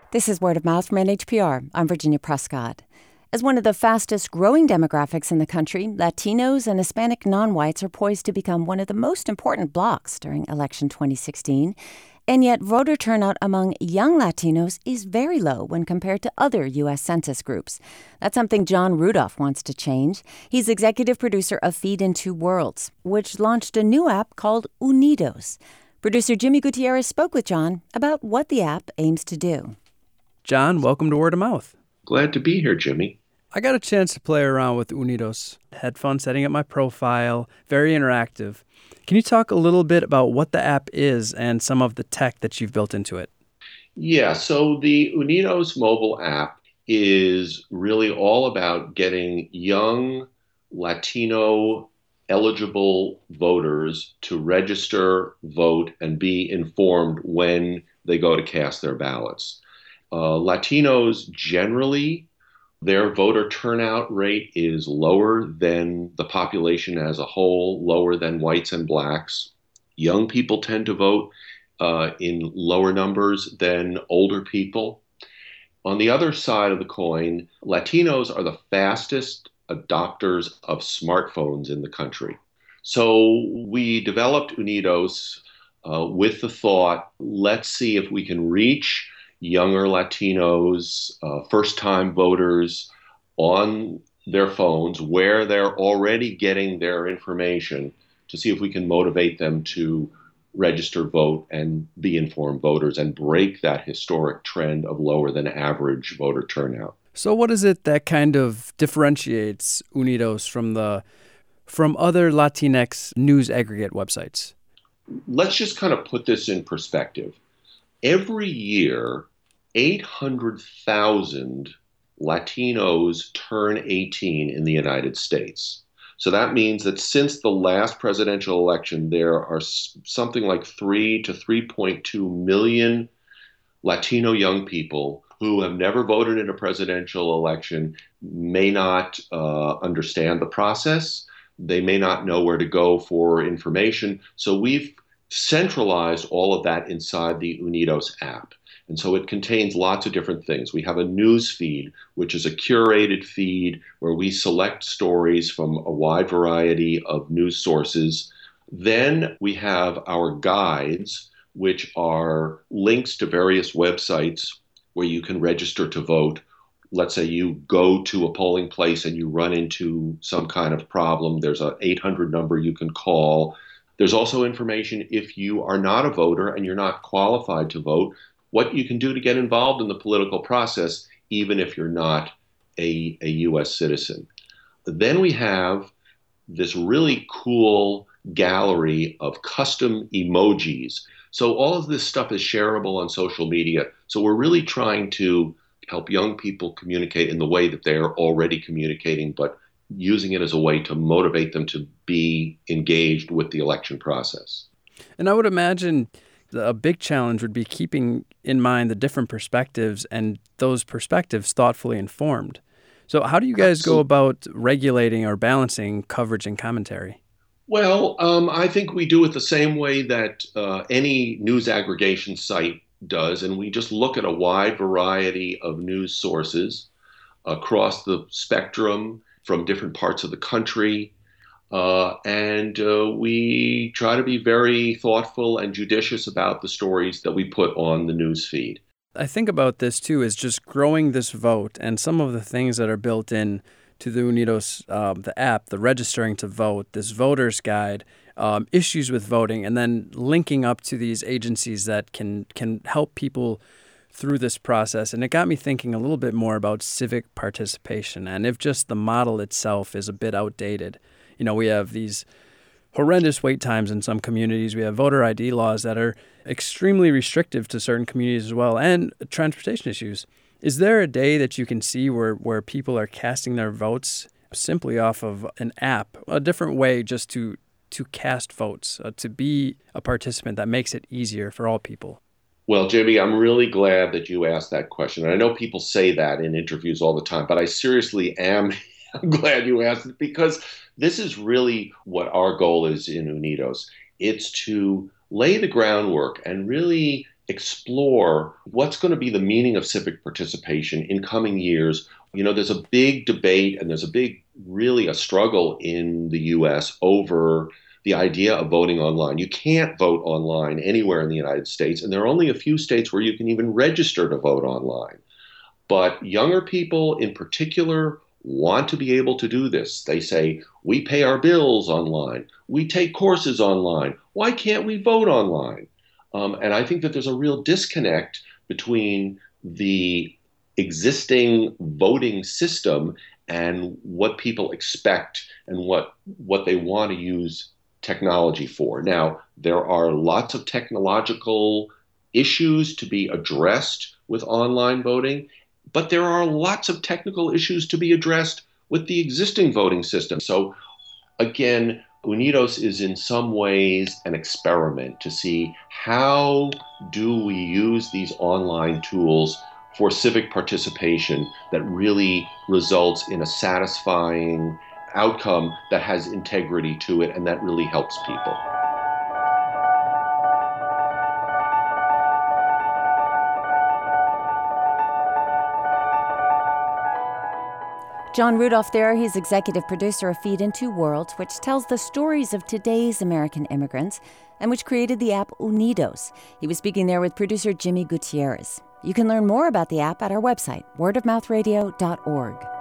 This is Word of Mouth from NHPR. I'm Virginia Prescott. As one of the fastest growing demographics in the country, Latinos and Hispanic non-whites are poised to become one of the most important blocs during election 2016. And yet voter turnout among young Latinos is very low when compared to other U.S. Census groups. That's something John Rudolph wants to change. He's executive producer of Feed in Two Worlds, which launched a new app called Unidos. Producer Jimmy Gutierrez spoke with John about what the app aims to do. John, welcome to Word of Mouth. Glad to be here, Jimmy. I got a chance to play around with Unidos. Had fun setting up my profile. Very interactive. Can you talk a little bit about what the app is and some of the tech that you've built into it? Yeah, so the Unidos mobile app is really all about getting young Latino eligible voters to register, vote, and be informed when they go to cast their ballots. Latinos generally, their voter turnout rate is lower than the population as a whole, lower than whites and blacks. Young people tend to vote in lower numbers than older people. On the other side of the coin, Latinos are the fastest adopters of smartphones in the country. So we developed Unidos with the thought, let's see if we can reach younger Latinos, first-time voters on their phones where they're already getting their information to see if we can motivate them to register, vote, and be informed voters and break that historic trend of lower than average voter turnout. So what is it that kind of differentiates Unidos from other Latinx news aggregate websites? Let's just kind of put this in perspective. Every year, 800,000 Latinos turn 18 in the United States. So that means that since the last presidential election, there are something like 3 to 3.2 million Latino young people who have never voted in a presidential election, may not understand the process. They may not know where to go for information. So we've centralized all of that inside the Unidos app. And so it contains lots of different things. We have a news feed, which is a curated feed where we select stories from a wide variety of news sources. Then we have our guides, which are links to various websites where you can register to vote. Let's say you go to a polling place and you run into some kind of problem. There's an 800 number you can call. There's also information if you are not a voter and you're not qualified to vote, what you can do to get involved in the political process, even if you're not a U.S. citizen. Then we have this really cool gallery of custom emojis. So all of this stuff is shareable on social media. So we're really trying to help young people communicate in the way that they're already communicating, but using it as a way to motivate them to be engaged with the election process. And I would imagine a big challenge would be keeping in mind the different perspectives and those perspectives thoughtfully informed. So how do you guys go about regulating or balancing coverage and commentary? Well, I think we do it the same way that any news aggregation site does, and we just look at a wide variety of news sources across the spectrum from different parts of the country. And we try to be very thoughtful and judicious about the stories that we put on the news feed. I think about this, too, as just growing this vote and some of the things that are built in to the Unidos, the app, the registering to vote, this voter's guide, issues with voting, and then linking up to these agencies that can help people through this process. And it got me thinking a little bit more about civic participation and if just the model itself is a bit outdated. You know, we have these horrendous wait times in some communities. We have voter ID laws that are extremely restrictive to certain communities as well, and transportation issues. Is there a day that you can see where people are casting their votes simply off of an app, a different way just to cast votes, to be a participant that makes it easier for all people? Well, Jimmy, I'm really glad that you asked that question. And I know people say that in interviews all the time, but I seriously am I'm glad you asked it because this is really what our goal is in Unidos. It's to lay the groundwork and really explore what's going to be the meaning of civic participation in coming years. There's a big debate and there's really a struggle in the US over the idea of voting online. You can't vote online anywhere in the United States, and there are only a few states where you can even register to vote online. But younger people in particular want to be able to do this. They say, we pay our bills online, we take courses online. Why can't we vote online? And I think that there's a real disconnect between the existing voting system and what people expect and what they want to use technology for. Now, there are lots of technological issues to be addressed with online voting, but there are lots of technical issues to be addressed with the existing voting system. So again, Unidos is in some ways an experiment to see how do we use these online tools for civic participation that really results in a satisfying outcome that has integrity to it and that really helps people. John Rudolph there, he's executive producer of Feed in Two Worlds, which tells the stories of today's American immigrants and which created the app Unidos. He was speaking there with producer Jimmy Gutierrez. You can learn more about the app at our website, wordofmouthradio.org.